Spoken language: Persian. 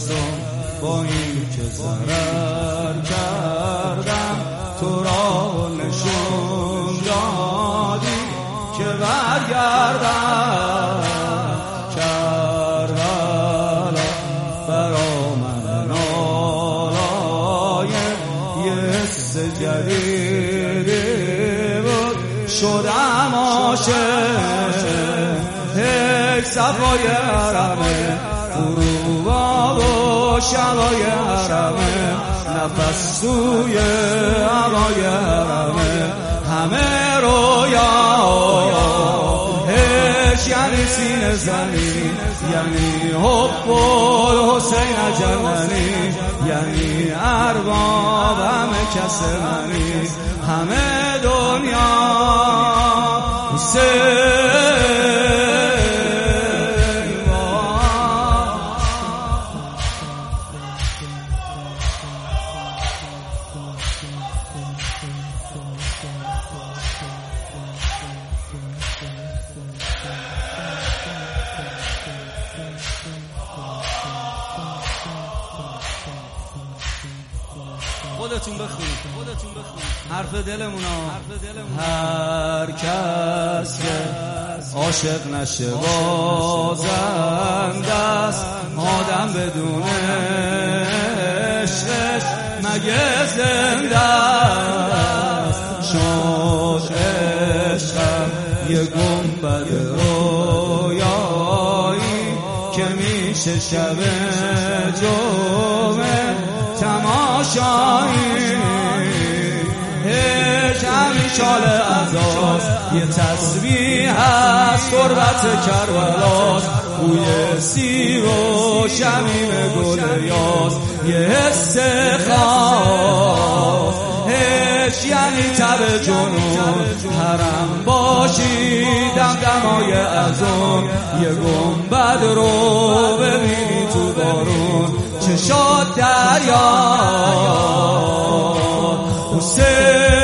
هستم با این که ضرر کردم تو را نشون دادی که برگردم کربلا برا من نالای یه حس جدیدی بود شدم عاشق یک صفای حرمه غروبا و شبای حرمه نفس توی هوای حرمه همه رویاش یعنی سینه زنی یعنی حب الحسین جننی یعنی ارباب همه کس منی همه دنیا حسین خودتون بخونید حرف دلمونو هر کس که عاشق نشه بازنده است آدم بدون عشقش مگه زنده است شد عشقم یه گنبد رویایی که میشه شب جمعه تماشایی هیچ همین شال عزاز یه تسبیح هست قربت کربلاست بوی سیر و شمیم گل یاس یه حس خاص هیچ یعنی تب جنون حرم باشی دمدمای ازون یه گنبد رو ببینی تو بارون چشات دریا حسین